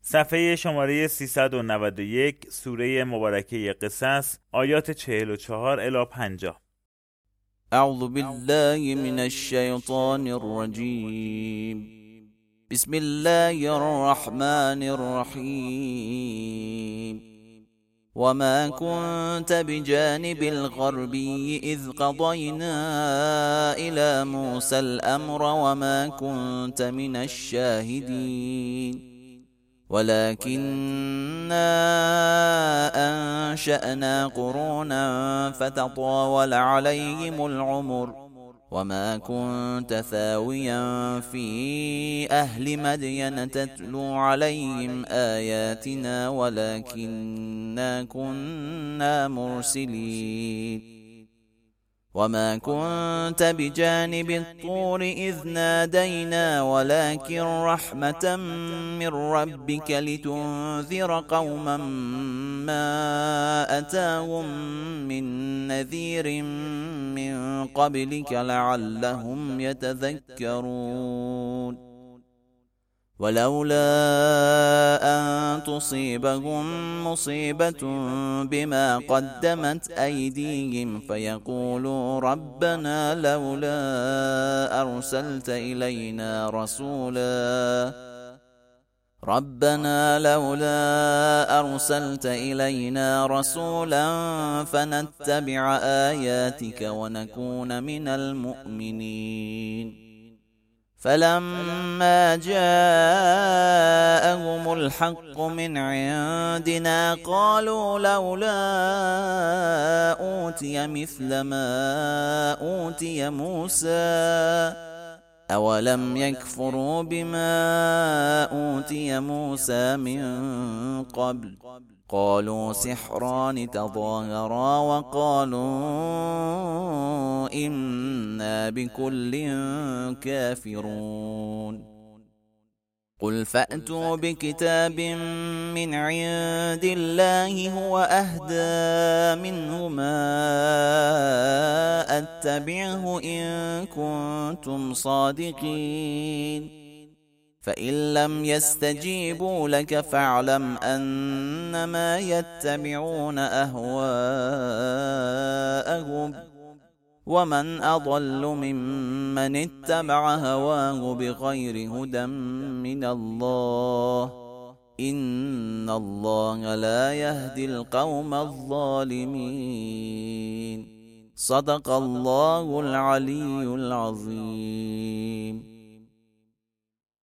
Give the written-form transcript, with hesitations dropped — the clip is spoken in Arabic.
صفحه شماره 391 سوره مبارکه قصص آیات 44 الی 50. اعوذ بالله من الشیطان الرجیم. بسم الله الرحمن الرحیم. وما كنت بجانب الغربي إذ قضينا إلى موسى الأمر وما كنت من الشاهدين ولكننا أنشأنا قرونا فتطاول عليهم العمر وما كنت ثاويا في أهل مدين تتلو عليهم آياتنا ولكننا كنا مرسلين. وما كنت بجانب الطور إذ نادينا ولكن رحمة من ربك لتنذر قوما ما أتاهم من نذير من قبلك لعلهم يتذكرون. ولولا أن تصيبهم مصيبة بما قدمت أيديهم فيقولوا ربنا لولا أرسلت إلينا رسولا فنتبع آياتك ونكون من المؤمنين. فلما جاءهم الحق من عندنا قالوا لولا أوتي مثل ما أوتي موسى أولم يكفروا بما أوتي موسى من قبل قالوا سحران تظاهرا وقالوا إنا بكل كافرون. قل فأتوا بكتاب من عند الله هو أهدى منهما أتبعه إن كنتم صادقين. فإن لم يستجيبوا لك فاعلم أنما يتبعون أهواءهم ومن أضل ممن اتبع هواه بغير هدى من الله إن الله لا يهدي القوم الظالمين. صدق الله العلي العظيم.